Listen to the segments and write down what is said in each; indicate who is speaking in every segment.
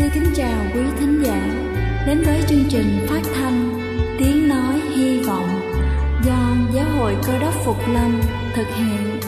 Speaker 1: kính chào quý thính giả đến với chương trình phát thanh Tiếng Nói Hy Vọng do Giáo hội Cơ Đốc Phục Lâm thực hiện.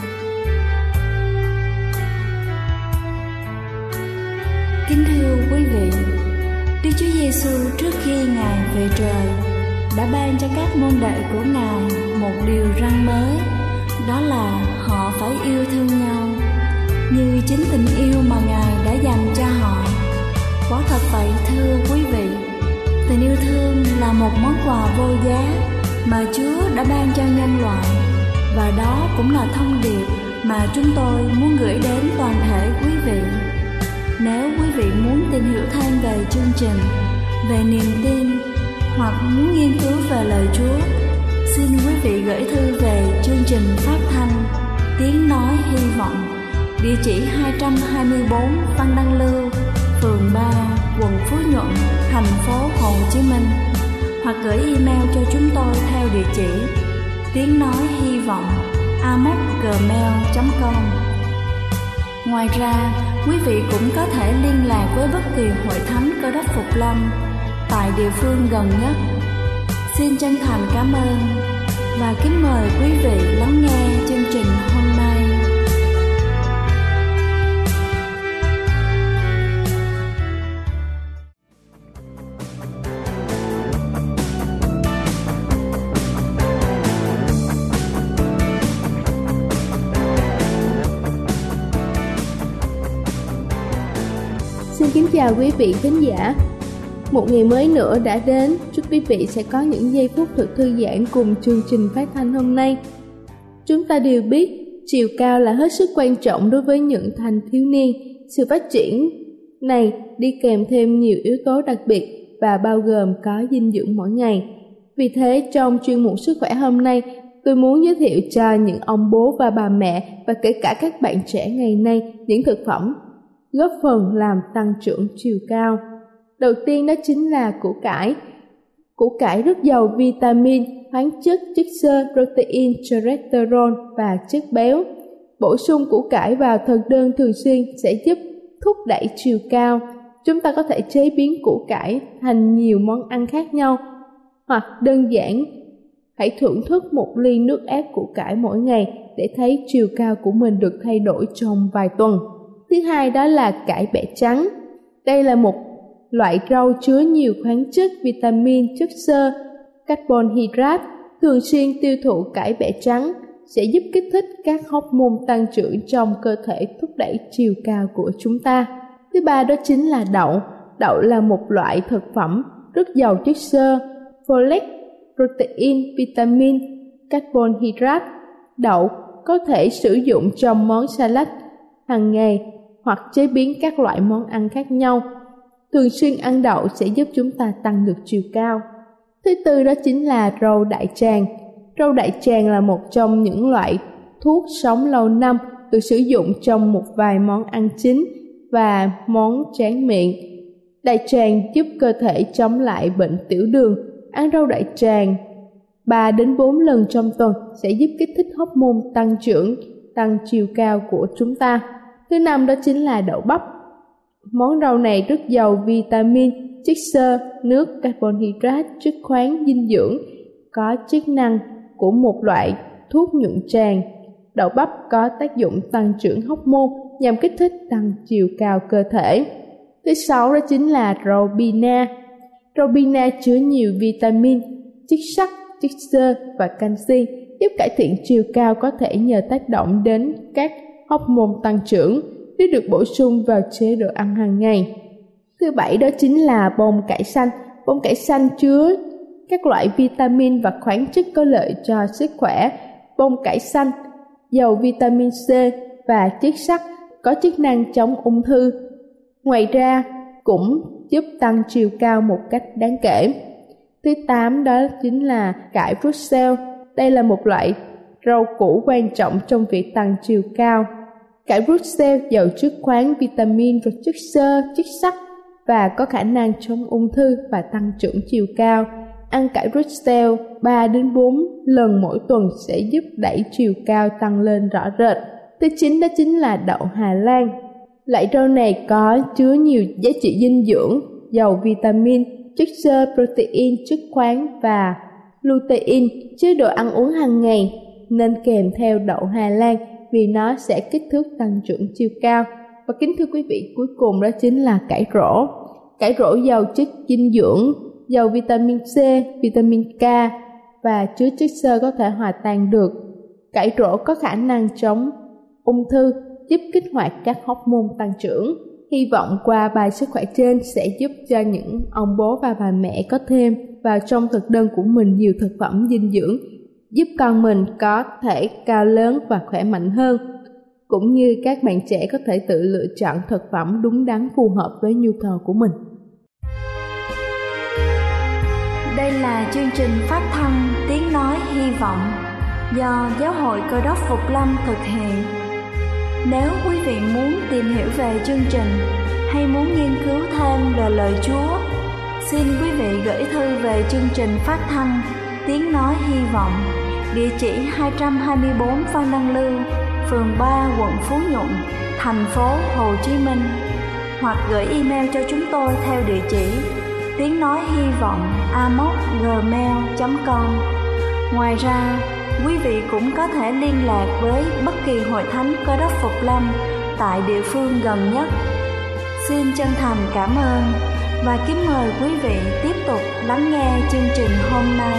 Speaker 1: Kính thưa quý vị, Đức Chúa Giêsu trước khi Ngài về trời đã ban cho các môn đệ của Ngài một điều răn mới, đó là họ phải yêu thương nhau như chính tình yêu mà Ngài đã dành cho họ. Quả thật vậy thưa quý vị, tình yêu thương là một món quà vô giá mà Chúa đã ban cho nhân loại, và đó cũng là thông điệp mà chúng tôi muốn gửi đến toàn thể quý vị. Nếu quý vị muốn tìm hiểu thêm về chương trình, về niềm tin hoặc muốn nghiên cứu về lời Chúa, xin quý vị gửi thư về chương trình phát thanh Tiếng Nói Hy Vọng, địa chỉ 224 Văn Đăng Lưu, phường 3, quận Phú Nhuận, thành phố Hồ Chí Minh, hoặc gửi email cho chúng tôi theo địa chỉ tiếng nói hy vọng amos@gmail.com. Ngoài ra, quý vị cũng có thể liên lạc với bất kỳ hội thánh Cơ Đốc Phục Lâm tại địa phương gần nhất. Xin chân thành cảm ơn và kính mời quý vị lắng nghe chương trình hôm nay.
Speaker 2: Xin kính chào quý vị khán giả. Một ngày mới nữa đã đến, chúc quý vị sẽ có những giây phút thật thư giãn cùng chương trình phát thanh hôm nay. Chúng ta đều biết, chiều cao là hết sức quan trọng đối với những thanh thiếu niên. Sự phát triển này đi kèm thêm nhiều yếu tố đặc biệt và bao gồm có dinh dưỡng mỗi ngày. Vì thế, trong chuyên mục sức khỏe hôm nay, tôi muốn giới thiệu cho những ông bố và bà mẹ và kể cả các bạn trẻ ngày nay những thực phẩm góp phần làm tăng trưởng chiều cao. Đầu tiên đó chính là củ cải. Củ cải rất giàu vitamin, khoáng chất, chất xơ, protein, cholesterol và chất béo. Bổ sung củ cải vào thực đơn thường xuyên sẽ giúp thúc đẩy chiều cao. Chúng ta có thể chế biến củ cải thành nhiều món ăn khác nhau, hoặc đơn giản hãy thưởng thức một ly nước ép củ cải mỗi ngày để thấy chiều cao của mình được thay đổi trong vài tuần. Thứ hai đó là cải bẹ trắng. Đây là một loại rau chứa nhiều khoáng chất, vitamin, chất xơ, carbon hydrate. Thường xuyên tiêu thụ cải bẹ trắng sẽ giúp kích thích các hormone tăng trưởng trong cơ thể, thúc đẩy chiều cao của chúng ta. Thứ ba đó chính là đậu. Đậu là một loại thực phẩm rất giàu chất xơ, folate, protein, vitamin, carbon hydrate. Đậu có thể sử dụng trong món salad hàng ngày hoặc chế biến các loại món ăn khác nhau. Thường xuyên ăn đậu sẽ giúp chúng ta tăng được chiều cao. Thứ tư đó chính là rau đại tràng. Rau đại tràng là một trong những loại thuốc sống lâu năm được sử dụng trong một vài món ăn chính và món tráng miệng. Đại tràng giúp cơ thể chống lại bệnh tiểu đường. Ăn rau đại tràng 3 đến 4 lần trong tuần sẽ giúp kích thích hormone tăng trưởng, tăng chiều cao của chúng ta. Thứ năm đó chính là đậu bắp. Món rau này rất giàu vitamin, chất xơ, nước, carbon hydrate, chất khoáng, dinh dưỡng, có chức năng của một loại thuốc nhuận tràng. Đậu bắp có tác dụng tăng trưởng hormone nhằm kích thích tăng chiều cao cơ thể. Thứ sáu đó chính là rau bina. Rau bina chứa nhiều vitamin, chất sắt, chất xơ và canxi, giúp cải thiện chiều cao có thể nhờ tác động đến các hormone tăng trưởng nếu được bổ sung vào chế độ ăn hàng ngày. Thứ bảy đó chính là bông cải xanh. Bông cải xanh chứa các loại vitamin và khoáng chất có lợi cho sức khỏe. Bông cải xanh giàu vitamin C và chất sắt, có chức năng chống ung thư. Ngoài ra cũng giúp tăng chiều cao một cách đáng kể. Thứ 8 đó chính là cải Brussels. Đây là một loại rau củ quan trọng trong việc tăng chiều cao. Cải Brussels giàu chất khoáng, vitamin và chất xơ, chất sắt và có khả năng chống ung thư và tăng trưởng chiều cao. Ăn cải Brussels 3 đến 4 lần mỗi tuần sẽ giúp đẩy chiều cao tăng lên rõ rệt. Thứ 9 đó chính là đậu Hà Lan. Loại rau này có chứa nhiều giá trị dinh dưỡng, giàu vitamin, chất xơ, protein, chất khoáng và lutein, chế độ ăn uống hàng ngày, nên kèm theo đậu Hà Lan vì nó sẽ kích thước tăng trưởng chiều cao. Và kính thưa quý vị, cuối cùng đó chính là cải rổ. Cải rổ giàu chất dinh dưỡng, giàu vitamin C, vitamin K và chứa chất xơ có thể hòa tan được. Cải rổ có khả năng chống ung thư, giúp kích hoạt các hormone tăng trưởng. Hy vọng qua bài sức khỏe trên sẽ giúp cho những ông bố và bà mẹ có thêm vào trong thực đơn của mình nhiều thực phẩm dinh dưỡng, giúp con mình có thể cao lớn và khỏe mạnh hơn, cũng như các bạn trẻ có thể tự lựa chọn thực phẩm đúng đắn phù hợp với nhu cầu của mình.
Speaker 1: Đây là chương trình phát thanh Tiếng Nói Hy Vọng do Giáo hội Cơ đốc Phục Lâm thực hiện. Nếu quý vị muốn tìm hiểu về chương trình hay muốn nghiên cứu thêm về lời Chúa, xin quý vị gửi thư về chương trình phát thanh Tiếng Nói Hy Vọng, địa chỉ 224 Phan Đăng Lưu, phường 3, quận Phú Nhuận, thành phố Hồ Chí Minh, hoặc gửi email cho chúng tôi theo địa chỉ tiếng nói hy vọng amos@gmail.com. Ngoài ra, quý vị cũng có thể liên lạc với bất kỳ hội thánh Cơ đốc Phục Lâm tại địa phương gần nhất. Xin chân thành cảm ơn và kính mời quý vị tiếp tục lắng nghe chương trình hôm nay.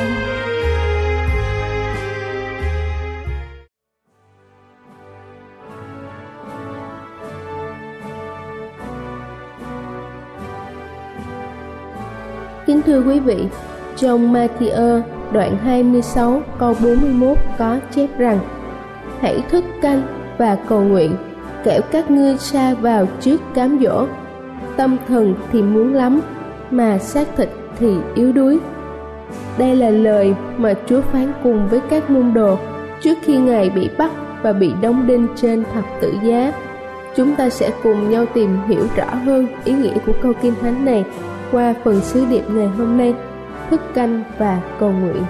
Speaker 2: Kính thưa quý vị, trong Ma-thi-ơ đoạn 26 câu 41 có chép rằng: hãy thức canh và cầu nguyện, kẻo các ngươi sa vào trước cám dỗ. Tâm thần thì muốn lắm, mà xác thịt thì yếu đuối. Đây là lời mà Chúa phán cùng với các môn đồ trước khi Ngài bị bắt và bị đóng đinh trên thập tự giá. Chúng ta sẽ cùng nhau tìm hiểu rõ hơn ý nghĩa của câu Kinh Thánh này qua phần sứ điệp ngày hôm nay, thức canh và cầu nguyện.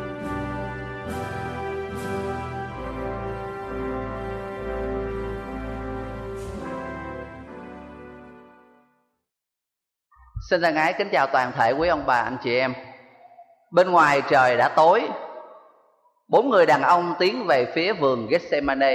Speaker 3: Xin thân ái kính chào toàn thể quý ông bà anh chị em. Bên ngoài trời đã tối, 4 người đàn ông tiến về phía vườn Gethsemane.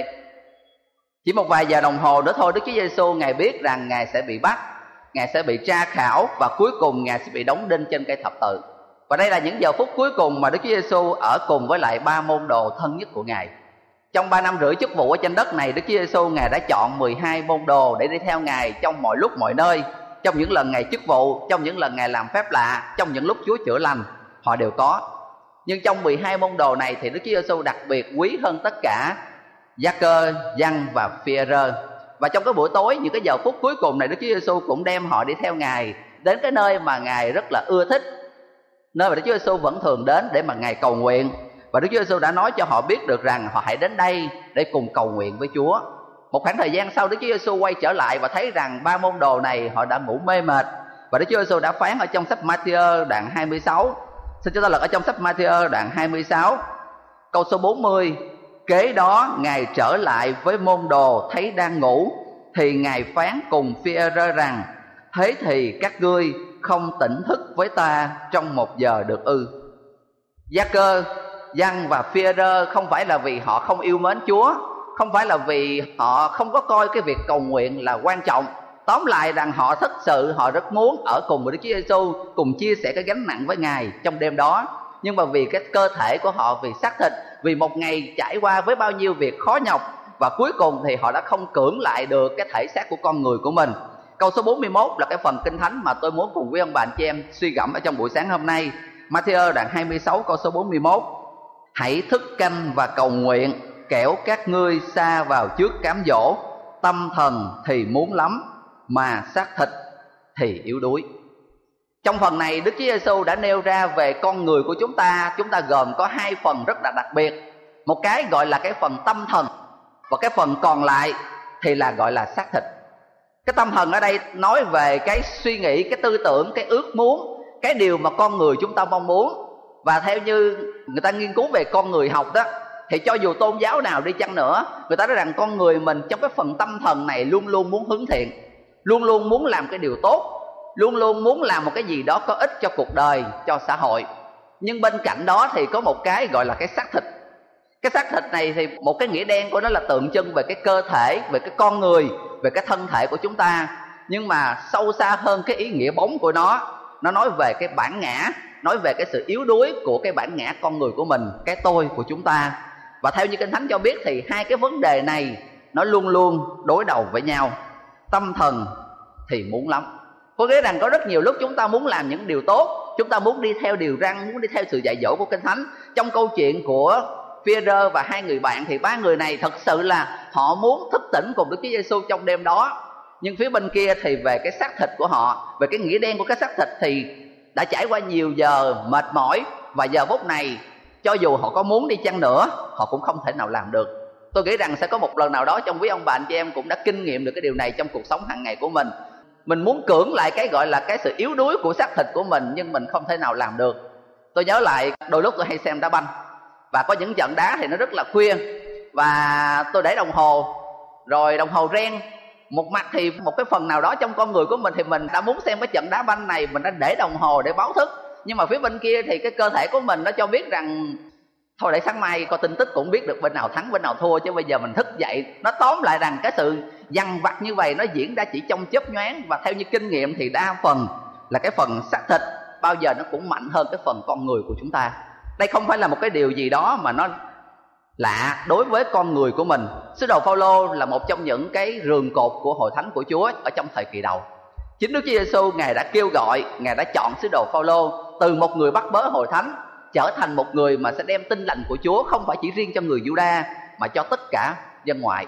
Speaker 3: Chỉ một vài giờ đồng hồ nữa thôi, Đức Chúa Giêsu Ngài biết rằng Ngài sẽ bị bắt, Ngài sẽ bị tra khảo và cuối cùng Ngài sẽ bị đóng đinh trên cây thập tự. Và đây là những giờ phút cuối cùng mà Đức Chúa Giêsu ở cùng với lại 3 môn đồ thân nhất của Ngài. Trong 3 năm rưỡi chức vụ ở trên đất này, Đức Chúa Giêsu Ngài đã chọn 12 môn đồ để đi theo Ngài trong mọi lúc mọi nơi. Trong những lần Ngài chức vụ, trong những lần Ngài làm phép lạ, trong những lúc Chúa chữa lành, họ đều có. Nhưng trong 12 môn đồ này thì Đức Chúa Giêsu đặc biệt quý hơn tất cả Gia-cơ, Giăng và Phi-e-rơ. Và trong cái buổi tối, những cái giờ phút cuối cùng này, Đức Chúa Giêsu cũng đem họ đi theo Ngài đến cái nơi mà Ngài rất là ưa thích, nơi mà Đức Chúa Giêsu vẫn thường đến để mà Ngài cầu nguyện. Và Đức Chúa Giêsu đã nói cho họ biết được rằng họ hãy đến đây để cùng cầu nguyện với Chúa. Một khoảng thời gian sau, Đức Chúa Giêsu quay trở lại và thấy rằng 3 môn đồ này họ đã ngủ mê mệt. Và Đức Chúa Giêsu đã phán ở trong sách Ma-thi-ơ đoạn 26. Xin chúng ta lật ở trong sách Ma-thi-ơ đoạn 26 câu số 40. Kế đó Ngài trở lại với môn đồ thấy đang ngủ, thì Ngài phán cùng Phi-e-rơ rằng: thế thì các ngươi không tỉnh thức với ta trong 1 giờ được ư? Gia-cơ, Giăng và Phi-e-rơ không phải là vì họ không yêu mến Chúa, không phải là vì họ không có coi cái việc cầu nguyện là quan trọng. Tóm lại rằng họ thật sự họ rất muốn ở cùng với Đức Chúa Giêsu, cùng chia sẻ cái gánh nặng với Ngài trong đêm đó. Nhưng mà vì cái cơ thể của họ, vì xác thịt, vì một ngày trải qua với bao nhiêu việc khó nhọc, và cuối cùng thì họ đã không cưỡng lại được cái thể xác của con người của mình. Câu số 41 là cái phần Kinh Thánh mà tôi muốn cùng quý ông bà anh chị em suy gẫm ở trong buổi sáng hôm nay. Ma-thi-ơ đoạn 26 câu số 41. Hãy thức canh và cầu nguyện, kẻo các ngươi sa vào trước cám dỗ. Tâm thần thì muốn lắm, mà xác thịt thì yếu đuối. Trong phần này, Đức Chúa Giêsu đã nêu ra về con người của chúng ta gồm có 2 phần rất là đặc biệt. Một cái gọi là cái phần tâm thần, và cái phần còn lại thì là gọi là xác thịt. Cái tâm thần ở đây nói về cái suy nghĩ, cái tư tưởng, cái ước muốn, cái điều mà con người chúng ta mong muốn. Và theo như người ta nghiên cứu về con người học đó, thì cho dù tôn giáo nào đi chăng nữa, người ta nói rằng con người mình trong cái phần tâm thần này luôn luôn muốn hướng thiện, luôn luôn muốn làm cái điều tốt, luôn luôn muốn làm một cái gì đó có ích cho cuộc đời, cho xã hội. Nhưng bên cạnh đó thì có một cái gọi là cái xác thịt. Cái xác thịt này thì một cái nghĩa đen của nó là tượng trưng về cái cơ thể, về cái con người, về cái thân thể của chúng ta. Nhưng mà sâu xa hơn cái ý nghĩa bóng của nó nói về cái bản ngã, nói về cái sự yếu đuối của cái bản ngã con người của mình, cái tôi của chúng ta. Và theo như Kinh Thánh cho biết thì hai cái vấn đề này nó luôn luôn đối đầu với nhau. Tâm thần thì muốn lắm. Có nghĩa rằng có rất nhiều lúc chúng ta muốn làm những điều tốt, chúng ta muốn đi theo điều răn, muốn đi theo sự dạy dỗ của Kinh Thánh. Trong câu chuyện của Phi-e-rơ và hai người bạn thì ba người này thật sự là họ muốn thức tỉnh cùng Đức Chúa Giêsu trong đêm đó. Nhưng phía bên kia thì về cái xác thịt của họ, về cái nghĩa đen của cái xác thịt thì đã trải qua nhiều giờ mệt mỏi, và giờ phút này cho dù họ có muốn đi chăng nữa, họ cũng không thể nào làm được. Tôi nghĩ rằng sẽ có một lần nào đó trong quý ông bà anh chị em cũng đã kinh nghiệm được cái điều này trong cuộc sống hàng ngày của mình. Mình muốn cưỡng lại cái gọi là cái sự yếu đuối của xác thịt của mình, nhưng mình không thể nào làm được. Tôi nhớ lại đôi lúc tôi hay xem đá banh, và có những trận đá thì nó rất là khuya, và tôi để đồng hồ, rồi đồng hồ reng. Một mặt thì một cái phần nào đó trong con người của mình thì mình đã muốn xem cái trận đá banh này, mình đã để đồng hồ để báo thức. Nhưng mà phía bên kia thì cái cơ thể của mình nó cho biết rằng thôi để sáng mai coi tin tức cũng biết được bên nào thắng bên nào thua, chứ bây giờ mình thức dậy. Nó tóm lại rằng cái sự dằn vặt như vậy nó diễn ra chỉ trong chớp nhoáng. Và theo như kinh nghiệm thì đa phần là cái phần xác thịt bao giờ nó cũng mạnh hơn cái phần con người của chúng ta. Đây không phải là một cái điều gì đó mà nó lạ đối với con người của mình. Sứ đồ Phaolô là một trong những cái rường cột của hội thánh của Chúa ở trong thời kỳ đầu. Chính Đức Chúa Giêsu Ngài đã kêu gọi, Ngài đã chọn sứ đồ Phaolô từ một người bắt bớ hội thánh trở thành một người mà sẽ đem tin lành của Chúa không phải chỉ riêng cho người Giu-đa mà cho tất cả dân ngoại.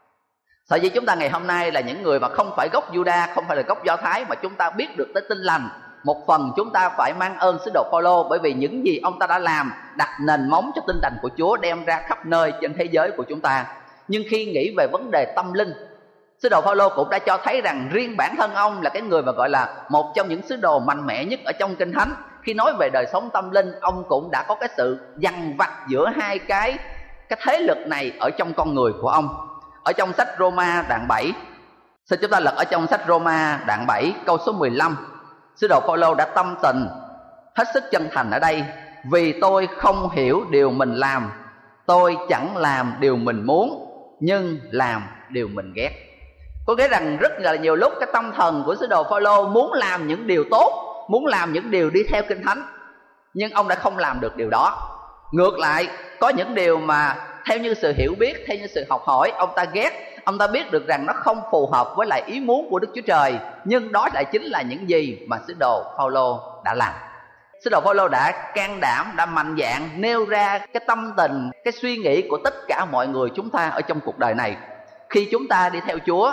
Speaker 3: Sở dĩ chúng ta ngày hôm nay là những người mà không phải gốc Giu-đa, không phải là gốc Do Thái, mà chúng ta biết được tới tin lành, một phần chúng ta phải mang ơn sứ đồ Phaolô, bởi vì những gì ông ta đã làm đặt nền móng cho tin lành của Chúa đem ra khắp nơi trên thế giới của chúng ta. Nhưng khi nghĩ về vấn đề tâm linh, sứ đồ Phaolô cũng đã cho thấy rằng riêng bản thân ông là cái người mà gọi là một trong những sứ đồ mạnh mẽ nhất ở trong Kinh Thánh. Khi nói về đời sống tâm linh, ông cũng đã có cái sự dằn vặt giữa hai cái thế lực này ở trong con người của ông. Ở trong sách Roma đoạn 7, xin chúng ta lật ở trong sách Roma đoạn 7 câu số 15. Sứ đồ Phaolô đã tâm tình hết sức chân thành ở đây: vì tôi không hiểu điều mình làm, tôi chẳng làm điều mình muốn, nhưng làm điều mình ghét. Có nghĩa rằng rất là nhiều lúc cái tâm thần của sứ đồ Phaolô muốn làm những điều tốt, muốn làm những điều đi theo Kinh Thánh, nhưng ông đã không làm được điều đó. Ngược lại, có những điều mà theo như sự hiểu biết, theo như sự học hỏi, ông ta ghét. Ông ta biết được rằng nó không phù hợp với lại ý muốn của Đức Chúa Trời, nhưng đó lại chính là những gì mà sứ đồ Phaolô đã làm. Sứ đồ Phaolô đã can đảm, đã mạnh dạn nêu ra cái tâm tình, cái suy nghĩ của tất cả mọi người chúng ta ở trong cuộc đời này. Khi chúng ta đi theo Chúa,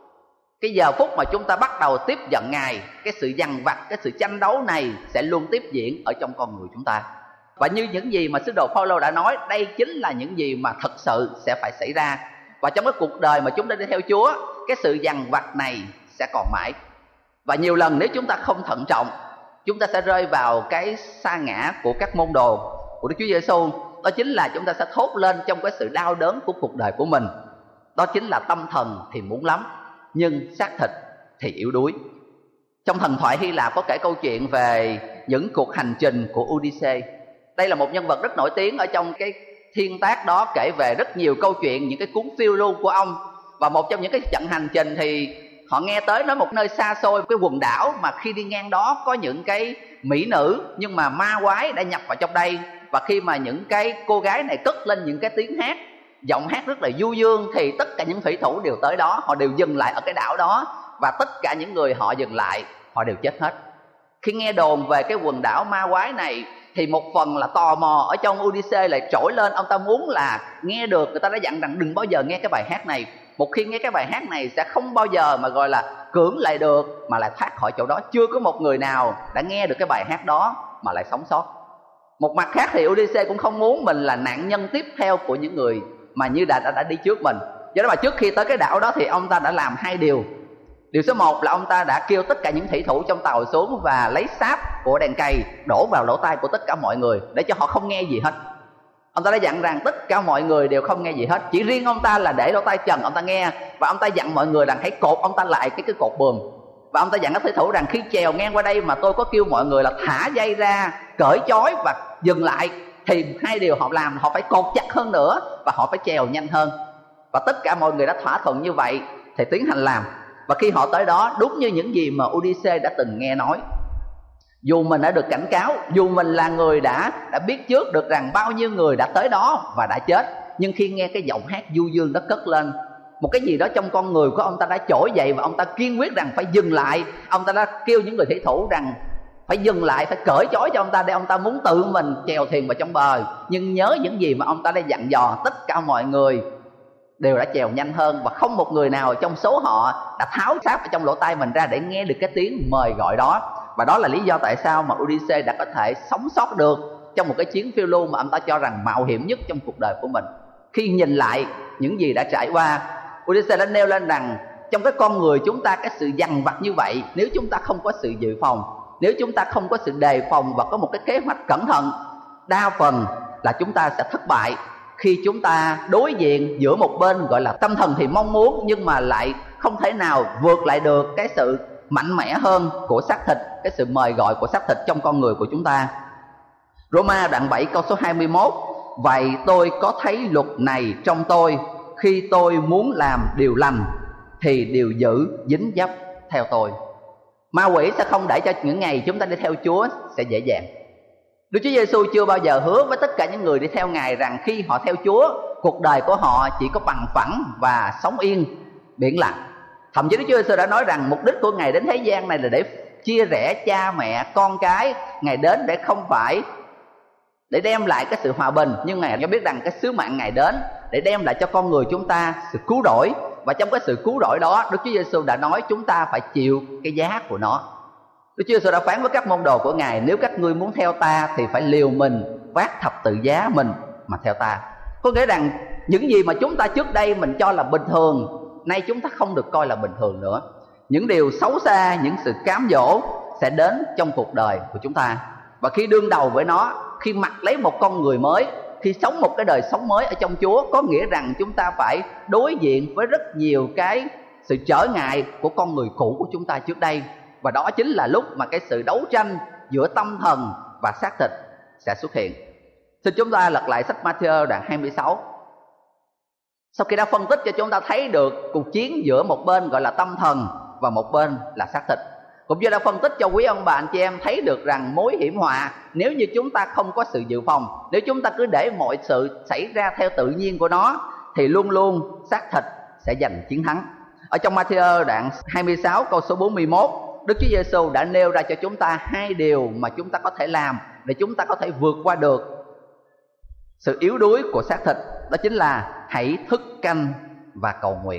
Speaker 3: cái giờ phút mà chúng ta bắt đầu tiếp nhận Ngài, cái sự dằn vặt, cái sự tranh đấu này sẽ luôn tiếp diễn ở trong con người chúng ta. Và như những gì mà sứ đồ Phaolô đã nói, đây chính là những gì mà thật sự sẽ phải xảy ra. Và trong cái cuộc đời mà chúng ta đi theo Chúa, cái sự dằn vặt này sẽ còn mãi. Và nhiều lần nếu chúng ta không thận trọng, chúng ta sẽ rơi vào cái sa ngã của các môn đồ của Đức Chúa Giêsu. Đó chính là chúng ta sẽ thốt lên trong cái sự đau đớn của cuộc đời của mình. Đó chính là tâm thần thì muốn lắm, nhưng xác thịt thì yếu đuối. Trong thần thoại Hy Lạp có kể câu chuyện về những cuộc hành trình của Odyssey. Đây là một nhân vật rất nổi tiếng ở trong cái thiên tác đó, kể về rất nhiều câu chuyện, những cái cuốn phiêu lưu của ông. Và một trong những cái trận hành trình thì họ nghe tới nói một nơi xa xôi, cái quần đảo mà khi đi ngang đó có những cái mỹ nữ, nhưng mà ma quái đã nhập vào trong đây. Và khi mà những cái cô gái này cất lên những cái tiếng hát, giọng hát rất là du dương, thì tất cả những thủy thủ đều tới đó, họ đều dừng lại ở cái đảo đó. Và tất cả những người họ dừng lại, họ đều chết hết. Khi nghe đồn về cái quần đảo ma quái này thì một phần là tò mò ở trong Odyssey lại trỗi lên. Ông ta muốn là nghe được, người ta đã dặn rằng đừng bao giờ nghe cái bài hát này. Một khi nghe cái bài hát này sẽ không bao giờ mà gọi là cưỡng lại được, mà lại thoát khỏi chỗ đó. Chưa có một người nào đã nghe được cái bài hát đó mà lại sống sót. Một mặt khác thì Odyssey cũng không muốn mình là nạn nhân tiếp theo của những người mà như đã đi trước mình. Do đó mà trước khi tới cái đảo đó thì ông ta đã làm hai điều. Điều số 1 là ông ta đã kêu tất cả những thủy thủ trong tàu xuống và lấy sáp của đèn cày đổ vào lỗ tai của tất cả mọi người để cho họ không nghe gì hết. Ông ta đã dặn rằng tất cả mọi người đều không nghe gì hết, chỉ riêng ông ta là để lỗ tai trần ông ta nghe. Và ông ta dặn mọi người rằng hãy cột ông ta lại cái cột buồm. Và ông ta dặn các thủy thủ rằng khi chèo ngang qua đây mà tôi có kêu mọi người là thả dây ra, cởi chói và dừng lại, thì hai điều họ làm, họ phải cột chặt hơn nữa và họ phải chèo nhanh hơn. Và tất cả mọi người đã thỏa thuận như vậy thì tiến hành làm. Và khi họ tới đó, đúng như những gì mà Giuse đã từng nghe nói. Dù mình đã được cảnh cáo, dù mình là người đã biết trước được rằng bao nhiêu người đã tới đó và đã chết, nhưng khi nghe cái giọng hát du dương đó cất lên, một cái gì đó trong con người của ông ta đã trỗi dậy và ông ta kiên quyết rằng phải dừng lại. Ông ta đã kêu những người thủy thủ rằng phải dừng lại, phải cởi trói cho ông ta, để ông ta muốn tự mình chèo thuyền vào trong bờ. Nhưng nhớ những gì mà ông ta đã dặn dò, tất cả mọi người đều đã chèo nhanh hơn, và không một người nào trong số họ đã tháo sáp ở trong lỗ tai mình ra để nghe được cái tiếng mời gọi đó. Và đó là lý do tại sao mà Giuse đã có thể sống sót được trong một cái chuyến phiêu lưu mà ông ta cho rằng mạo hiểm nhất trong cuộc đời của mình. Khi nhìn lại những gì đã trải qua, Giuse đã nêu lên rằng trong cái con người chúng ta, cái sự dằn vặt như vậy, nếu chúng ta không có sự dự phòng, nếu chúng ta không có sự đề phòng và có một cái kế hoạch cẩn thận, đa phần là chúng ta sẽ thất bại khi chúng ta đối diện giữa một bên gọi là tâm thần thì mong muốn, nhưng mà lại không thể nào vượt lại được cái sự mạnh mẽ hơn của xác thịt, cái sự mời gọi của xác thịt trong con người của chúng ta. Roma đoạn 7 câu số 21: vậy tôi có thấy luật này trong tôi, khi tôi muốn làm điều lành thì điều dữ dính dấp theo tôi. Ma quỷ sẽ không để cho những ngày chúng ta đi theo Chúa sẽ dễ dàng. Đức Chúa Giêsu chưa bao giờ hứa với tất cả những người đi theo Ngài rằng khi họ theo Chúa, cuộc đời của họ chỉ có bằng phẳng và sống yên biển lặng. Thậm chí Đức Chúa Giêsu đã nói rằng mục đích của Ngài đến thế gian này là để chia rẽ cha mẹ con cái. Ngài đến để không phải để đem lại cái sự hòa bình, nhưng Ngài cho biết rằng cái sứ mạng Ngài đến để đem lại cho con người chúng ta sự cứu rỗi. Và trong cái sự cứu rỗi đó, Đức Chúa Giêsu đã nói chúng ta phải chịu cái giá của nó. Đức Chúa Giêsu đã phán với các môn đồ của Ngài: nếu các ngươi muốn theo ta thì phải liều mình, vác thập tự giá mình mà theo ta. Có nghĩa rằng những gì mà chúng ta trước đây mình cho là bình thường, nay chúng ta không được coi là bình thường nữa. Những điều xấu xa, những sự cám dỗ sẽ đến trong cuộc đời của chúng ta. Và khi đương đầu với nó, khi mặc lấy một con người mới, khi sống một cái đời sống mới ở trong Chúa, có nghĩa rằng chúng ta phải đối diện với rất nhiều cái sự trở ngại của con người cũ của chúng ta trước đây. Và đó chính là lúc mà cái sự đấu tranh giữa tâm thần và xác thịt sẽ xuất hiện. Xin chúng ta lật lại sách Ma-thi-ơ đoạn 26. Sau khi đã phân tích cho chúng ta thấy được cuộc chiến giữa một bên gọi là tâm thần và một bên là xác thịt, cũng như đã phân tích cho quý ông bà anh chị em thấy được rằng mối hiểm họa nếu như chúng ta không có sự dự phòng, nếu chúng ta cứ để mọi sự xảy ra theo tự nhiên của nó, thì luôn luôn xác thịt sẽ giành chiến thắng. Ở trong Ma-thi-ơ đoạn 26 câu số 41, Đức Chúa Giêsu đã nêu ra cho chúng ta hai điều mà chúng ta có thể làm để chúng ta có thể vượt qua được sự yếu đuối của xác thịt. Đó chính là hãy thức canh và cầu nguyện.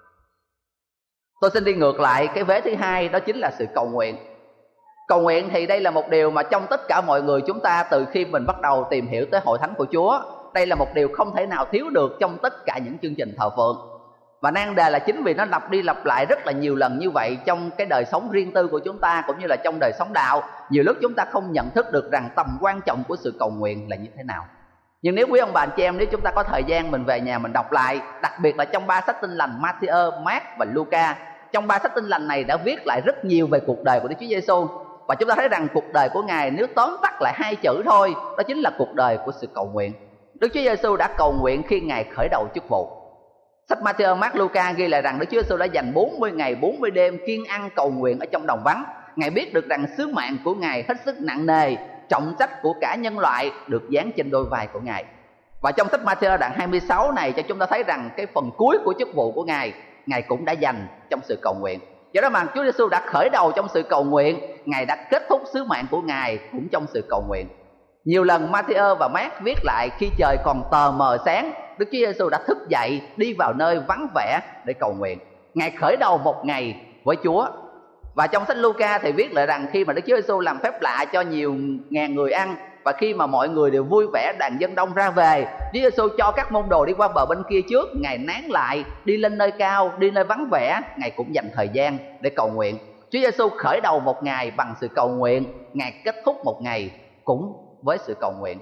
Speaker 3: Tôi xin đi ngược lại cái vế thứ hai, đó chính là sự cầu nguyện. Cầu nguyện thì đây là một điều mà trong tất cả mọi người chúng ta, từ khi mình bắt đầu tìm hiểu tới hội thánh của Chúa, đây là một điều không thể nào thiếu được trong tất cả những chương trình thờ phượng. Và nan đề là chính vì nó lặp đi lặp lại rất là nhiều lần như vậy trong cái đời sống riêng tư của chúng ta, cũng như là trong đời sống đạo, nhiều lúc chúng ta không nhận thức được rằng tầm quan trọng của sự cầu nguyện là như thế nào. Nhưng nếu quý ông bà anh chị em, nếu chúng ta có thời gian mình về nhà mình đọc lại, đặc biệt là trong 3 sách Tin lành Ma-thi-ơ, Mác và Luca, trong 3 sách Tin lành này đã viết lại rất nhiều về cuộc đời của Đức Chúa Giêsu. Và chúng ta thấy rằng cuộc đời của Ngài nếu tóm tắt lại 2 chữ thôi, đó chính là cuộc đời của sự cầu nguyện. Đức Chúa Giêsu đã cầu nguyện khi Ngài khởi đầu chức vụ. Sách Ma-thi-ơ, Mác, Luca ghi lại rằng Đức Chúa Giêsu đã dành 40 ngày 40 đêm kiêng ăn cầu nguyện ở trong đồng vắng. Ngài biết được rằng sứ mạng của Ngài hết sức nặng nề, trọng trách của cả nhân loại được dán trên đôi vai của Ngài. Và trong sách Ma-thi-ơ đoạn 26 này cho chúng ta thấy rằng cái phần cuối của chức vụ của Ngài, Ngài cũng đã dành trong sự cầu nguyện. Do đó mà Chúa Giêsu đã khởi đầu trong sự cầu nguyện, Ngài đã kết thúc sứ mạng của Ngài cũng trong sự cầu nguyện. Nhiều lần Ma-thi-ơ và Mác viết lại khi trời còn tờ mờ sáng, Đức Chúa Giêsu đã thức dậy đi vào nơi vắng vẻ để cầu nguyện. Ngài khởi đầu một ngày với Chúa. Và trong sách Luca thì viết lại rằng khi mà Đức Chúa Giêsu làm phép lạ cho nhiều ngàn người ăn, và khi mà mọi người đều vui vẻ, đoàn dân đông ra về, Chúa Giêsu cho các môn đồ đi qua bờ bên kia trước, Ngài nán lại, đi lên nơi cao, đi nơi vắng vẻ, Ngài cũng dành thời gian để cầu nguyện. Chúa Giêsu khởi đầu một ngày bằng sự cầu nguyện, Ngài kết thúc một ngày cũng với sự cầu nguyện.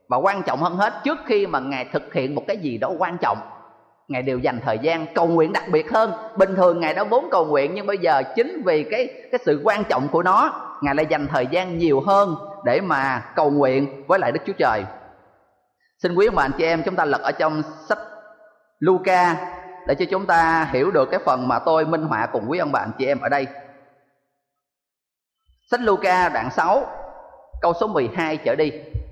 Speaker 3: Và quan trọng hơn hết, trước khi mà Ngài thực hiện một cái gì đó quan trọng, Ngài đều dành thời gian cầu nguyện đặc biệt hơn. Bình thường Ngài đã vốn cầu nguyện, nhưng bây giờ chính vì cái sự quan trọng của nó, Ngài lại dành thời gian nhiều hơn để mà cầu nguyện với lại Đức Chúa Trời. Xin quý ông bà anh chị em, chúng ta lật ở trong sách Luca để cho chúng ta hiểu được cái phần mà tôi minh họa cùng quý ông bà anh chị em ở đây. Sách Luca đoạn 6 câu số 12 trở đi.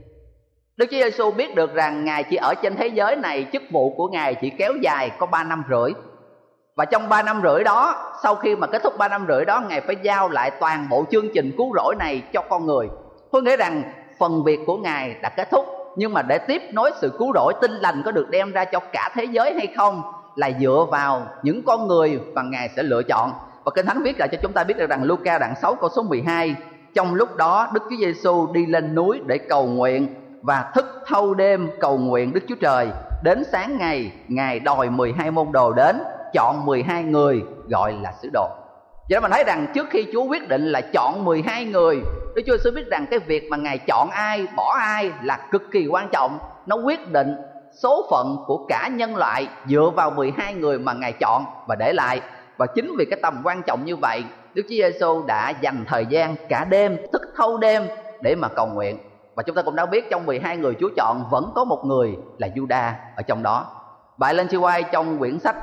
Speaker 3: Đức Chúa Giêsu biết được rằng Ngài chỉ ở trên thế giới này, chức vụ của Ngài chỉ kéo dài có 3 năm rưỡi. Và trong 3 năm rưỡi đó, sau khi mà kết thúc 3 năm rưỡi đó, Ngài phải giao lại toàn bộ chương trình cứu rỗi này cho con người. Tôi nghĩ rằng phần việc của Ngài đã kết thúc, nhưng mà để tiếp nối sự cứu rỗi tin lành có được đem ra cho cả thế giới hay không là dựa vào những con người mà Ngài sẽ lựa chọn. Và Kinh Thánh viết lại cho chúng ta biết được rằng Luca đoạn 6 câu số 12: trong lúc đó Đức Chúa Giêsu đi lên núi để cầu nguyện và thức thâu đêm cầu nguyện Đức Chúa Trời. Đến sáng ngày, Ngài đòi 12 môn đồ đến, chọn 12 người gọi là sứ đồ. Vậy đó mình thấy rằng trước khi Chúa quyết định là chọn 12 người, Đức Chúa Giêsu biết rằng cái việc mà Ngài chọn ai, bỏ ai là cực kỳ quan trọng. Nó quyết định số phận của cả nhân loại dựa vào 12 người mà Ngài chọn và để lại. Và chính vì cái tầm quan trọng như vậy, Đức Chúa Giêsu đã dành thời gian cả đêm, thức thâu đêm để mà cầu nguyện. Và chúng ta cũng đã biết trong 12 người Chúa chọn vẫn có một người là Giu-đa ở trong đó. Bà Ellen G. White trong quyển sách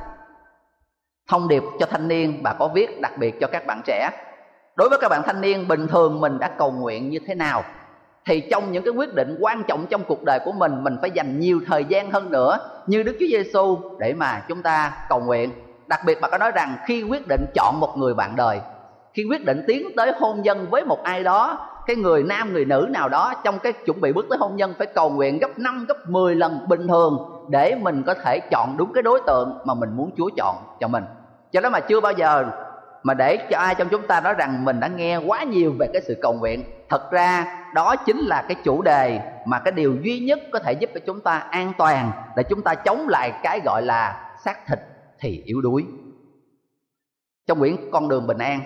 Speaker 3: Thông điệp cho thanh niên, bà có viết đặc biệt cho các bạn trẻ. Đối với các bạn thanh niên, bình thường mình đã cầu nguyện như thế nào? Thì trong những cái quyết định quan trọng trong cuộc đời của mình phải dành nhiều thời gian hơn nữa như Đức Chúa Giêsu để mà chúng ta cầu nguyện. Đặc biệt bà có nói rằng khi quyết định chọn một người bạn đời, khi quyết định tiến tới hôn nhân với một ai đó, cái người nam người nữ nào đó, trong cái chuẩn bị bước tới hôn nhân phải cầu nguyện gấp 5, gấp 10 lần bình thường để mình có thể chọn đúng cái đối tượng mà mình muốn Chúa chọn cho mình. Cho đó mà chưa bao giờ mà để cho ai trong chúng ta nói rằng mình đã nghe quá nhiều về cái sự cầu nguyện. Thật ra đó chính là cái chủ đề mà cái điều duy nhất có thể giúp cho chúng ta an toàn để chúng ta chống lại cái gọi là xác thịt thì yếu đuối. Trong quyển Con đường bình an,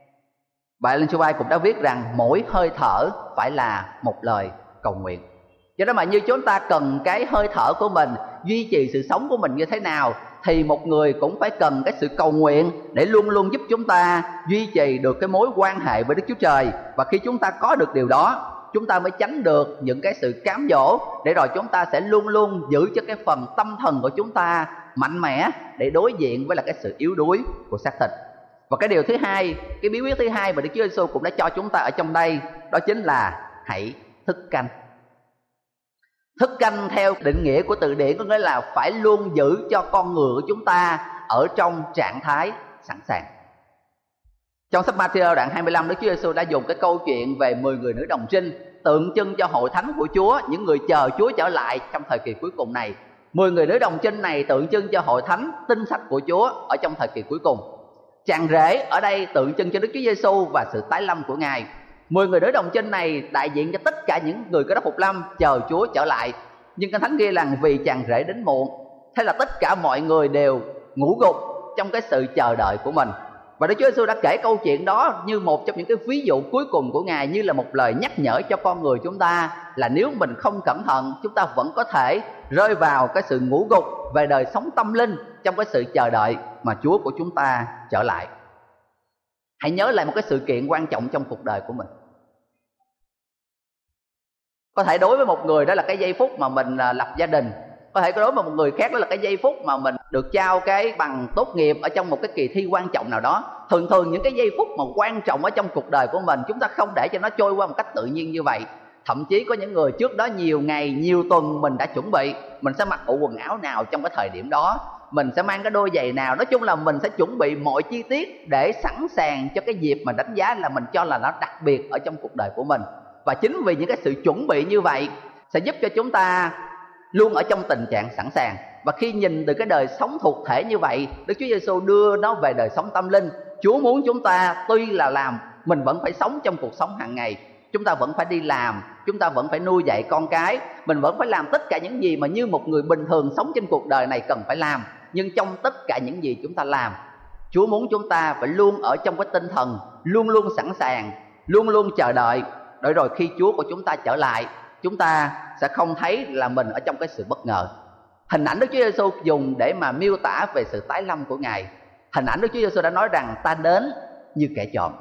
Speaker 3: bà Ellen G. White cũng đã viết rằng mỗi hơi thở phải là một lời cầu nguyện. Do đó mà như chúng ta cần cái hơi thở của mình, duy trì sự sống của mình như thế nào, thì một người cũng phải cần cái sự cầu nguyện để luôn luôn giúp chúng ta duy trì được cái mối quan hệ với Đức Chúa Trời. Và khi chúng ta có được điều đó, chúng ta mới tránh được những cái sự cám dỗ, để rồi chúng ta sẽ luôn luôn giữ cho cái phần tâm thần của chúng ta mạnh mẽ để đối diện với là cái sự yếu đuối của xác thịt. Và cái điều thứ hai, cái bí quyết thứ hai mà Đức Chúa Giêsu cũng đã cho chúng ta ở trong đây, đó chính là hãy thức canh. Thức canh theo định nghĩa của từ điển có nghĩa là phải luôn giữ cho con người của chúng ta ở trong trạng thái sẵn sàng. Trong sách Ma-thi-ơ đoạn 25, Đức Chúa Giêsu đã dùng cái câu chuyện về 10 người nữ đồng trinh tượng trưng cho hội thánh của Chúa, những người chờ Chúa trở lại trong thời kỳ cuối cùng này. 10 người nữ đồng trinh này tượng trưng cho hội thánh tinh sách của Chúa ở trong thời kỳ cuối cùng. Chàng rể ở đây tượng trưng cho Đức Chúa Giêsu và sự tái lâm của Ngài. 10 người nữ đồng trinh này đại diện cho tất cả những người Cơ Đốc phục lâm chờ Chúa trở lại. Nhưng Kinh Thánh ghi rằng vì chàng rể đến muộn, thế là tất cả mọi người đều ngủ gục trong cái sự chờ đợi của mình. Và Đức Chúa Giêsu đã kể câu chuyện đó như một trong những cái ví dụ cuối cùng của Ngài, như là một lời nhắc nhở cho con người chúng ta là nếu mình không cẩn thận, chúng ta vẫn có thể rơi vào cái sự ngủ gục về đời sống tâm linh trong cái sự chờ đợi mà Chúa của chúng ta trở lại. Hãy nhớ lại một cái sự kiện quan trọng trong cuộc đời của mình. Có thể đối với một người đó là cái giây phút mà mình lập gia đình, có thể đối với một người khác đó là cái giây phút mà mình được trao cái bằng tốt nghiệp ở trong một cái kỳ thi quan trọng nào đó. Thường những cái giây phút mà quan trọng ở trong cuộc đời của mình, chúng ta không để cho nó trôi qua một cách tự nhiên như vậy. Thậm chí có những người trước đó nhiều ngày, nhiều tuần mình đã chuẩn bị, mình sẽ mặc bộ quần áo nào trong cái thời điểm đó, mình sẽ mang cái đôi giày nào. Nói chung là mình sẽ chuẩn bị mọi chi tiết để sẵn sàng cho cái dịp mà đánh giá là mình cho là nó đặc biệt ở trong cuộc đời của mình. Và chính vì những cái sự chuẩn bị như vậy sẽ giúp cho chúng ta luôn ở trong tình trạng sẵn sàng. Và khi nhìn từ cái đời sống thuộc thể như vậy, Đức Chúa Giêsu đưa nó về đời sống tâm linh. Chúa muốn chúng ta tuy là làm, mình vẫn phải sống trong cuộc sống hàng ngày. Chúng ta vẫn phải đi làm, chúng ta vẫn phải nuôi dạy con cái, mình vẫn phải làm tất cả những gì mà như một người bình thường sống trên cuộc đời này cần phải làm. Nhưng trong tất cả những gì chúng ta làm, Chúa muốn chúng ta phải luôn ở trong cái tinh thần luôn luôn sẵn sàng, luôn luôn chờ đợi. Để rồi khi Chúa của chúng ta trở lại chúng ta sẽ không thấy là mình ở trong cái sự bất ngờ. Hình ảnh Đức Chúa Giêsu dùng để mà miêu tả về sự tái lâm của Ngài, hình ảnh Đức Chúa Giêsu đã nói rằng ta đến như kẻ trộm,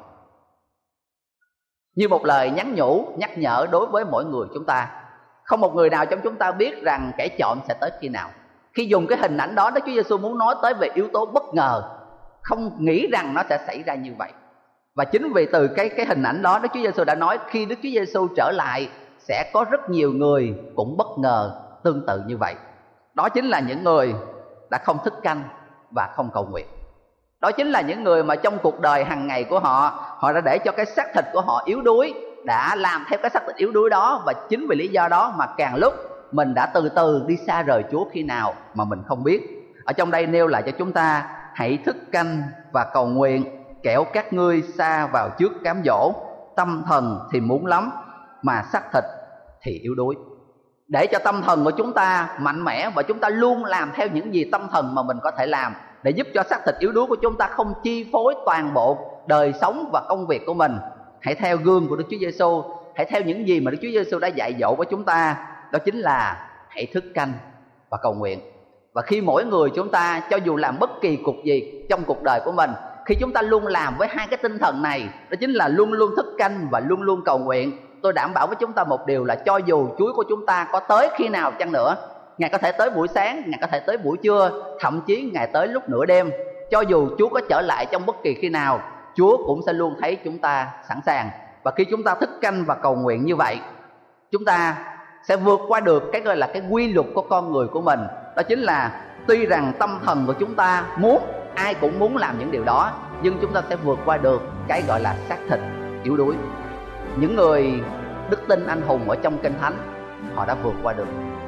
Speaker 3: như một lời nhắn nhủ, nhắc nhở đối với mỗi người chúng ta. Không một người nào trong chúng ta biết rằng kẻ trộm sẽ tới khi nào. Khi dùng cái hình ảnh đó, Đức Chúa Giêsu muốn nói tới về yếu tố bất ngờ, không nghĩ rằng nó sẽ xảy ra như vậy. Và chính vì từ cái hình ảnh đó, Đức Chúa Giêsu đã nói khi Đức Chúa Giêsu trở lại sẽ có rất nhiều người cũng bất ngờ tương tự như vậy. Đó chính là những người đã không thức canh và không cầu nguyện. Đó chính là những người mà trong cuộc đời hàng ngày của họ đã để cho cái xác thịt của họ yếu đuối, đã làm theo cái xác thịt yếu đuối đó. Và chính vì lý do đó mà càng lúc mình đã từ từ đi xa rời Chúa khi nào mà mình không biết. Ở trong đây nêu lại cho chúng ta: hãy thức canh và cầu nguyện, kẻo các ngươi sa vào trước cám dỗ. Tâm thần thì muốn lắm, mà xác thịt thì yếu đuối. Để cho tâm thần của chúng ta mạnh mẽ và chúng ta luôn làm theo những gì tâm thần mà mình có thể làm, để giúp cho xác thịt yếu đuối của chúng ta không chi phối toàn bộ đời sống và công việc của mình. Hãy theo gương của Đức Chúa Giêsu, hãy theo những gì mà Đức Chúa Giêsu đã dạy dỗ với chúng ta. Đó chính là hãy thức canh và cầu nguyện. Và khi mỗi người chúng ta, cho dù làm bất kỳ cuộc gì trong cuộc đời của mình, khi chúng ta luôn làm với hai cái tinh thần này, đó chính là luôn luôn thức canh và luôn luôn cầu nguyện, tôi đảm bảo với chúng ta một điều là cho dù Chúa của chúng ta có tới khi nào chăng nữa, Ngài có thể tới buổi sáng, Ngài có thể tới buổi trưa, thậm chí Ngài tới lúc nửa đêm, cho dù Chúa có trở lại trong bất kỳ khi nào, Chúa cũng sẽ luôn thấy chúng ta sẵn sàng. Và khi chúng ta thức canh và cầu nguyện như vậy, chúng ta sẽ vượt qua được cái gọi là cái quy luật của con người của mình. Đó chính là tuy rằng tâm thần của chúng ta muốn, ai cũng muốn làm những điều đó, nhưng chúng ta sẽ vượt qua được cái gọi là xác thịt yếu đuối. Những người đức tin anh hùng ở trong Kinh Thánh, họ đã vượt qua được.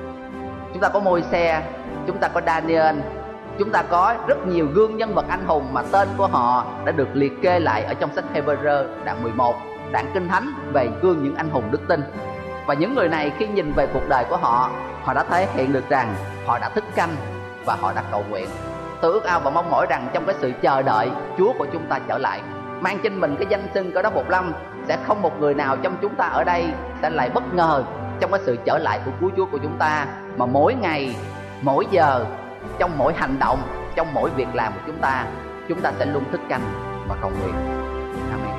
Speaker 3: Chúng ta có Môi-se, chúng ta có Daniel, chúng ta có rất nhiều gương nhân vật anh hùng mà tên của họ đã được liệt kê lại ở trong sách Hê-bơ-rơ đoạn 11, đoạn Kinh Thánh về gương những anh hùng đức tin. Và những người này khi nhìn về cuộc đời của họ, họ đã thể hiện được rằng họ đã thức canh và họ đã cầu nguyện. Tôi ước ao và mong mỏi rằng trong cái sự chờ đợi Chúa của chúng ta trở lại, mang trên mình cái danh xưng Cơ Đốc Phục Lâm, sẽ không một người nào trong chúng ta ở đây sẽ lại bất ngờ trong cái sự trở lại của cứu Chúa của chúng ta. Mà mỗi ngày, mỗi giờ, trong mỗi hành động, trong mỗi việc làm của chúng ta sẽ luôn thức canh và cầu nguyện. Amen.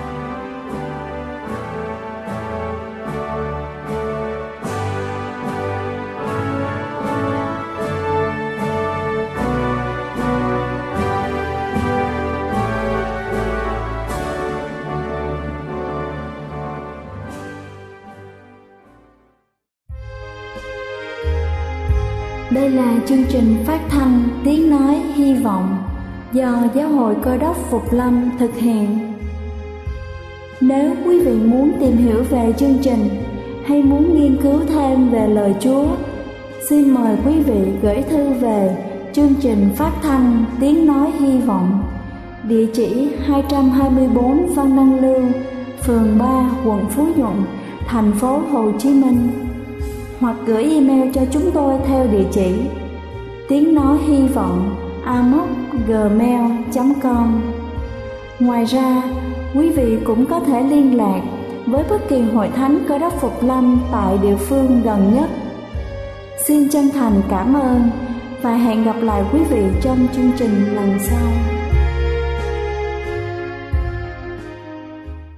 Speaker 1: Đây là chương trình phát thanh Tiếng Nói Hy Vọng do Giáo hội Cơ Đốc Phục Lâm thực hiện. Nếu quý vị muốn tìm hiểu về chương trình hay muốn nghiên cứu thêm về lời Chúa, xin mời quý vị gửi thư về chương trình phát thanh Tiếng Nói Hy Vọng, địa chỉ 224 Văn Đăng Lưu, phường 3, quận Phú Nhuận, thành phố Hồ Chí Minh, hoặc gửi email cho chúng tôi theo địa chỉ tiếng nói hy vọng amos@gmail.com. Ngoài ra, quý vị cũng có thể liên lạc với bất kỳ hội thánh Cơ Đốc Phục Lâm tại địa phương gần nhất. Xin chân thành cảm ơn và hẹn gặp lại quý vị trong chương trình lần sau.